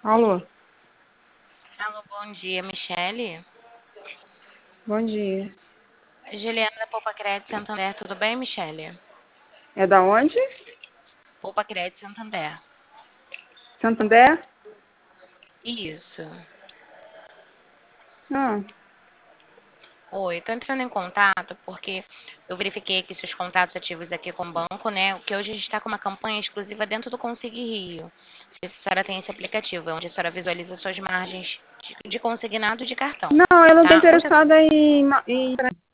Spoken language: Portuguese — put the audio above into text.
Alô, Alô, bom dia, Michele. bom dia. Juliana da Poupa Crédito Santander, tudo bem, Michele? É da onde? Poupa Crédito Santander. Santander? Isso. Ah, Oi, tô entrando em contato porque eu verifiquei aqui seus contatos ativos aqui com o banco, né? Que hoje a gente está com uma campanha exclusiva dentro do Consigue Rio. Não sei se a senhora tem esse aplicativo, onde a senhora visualiza suas margens de consignado de cartão, não, eu não estou tá? interessada em.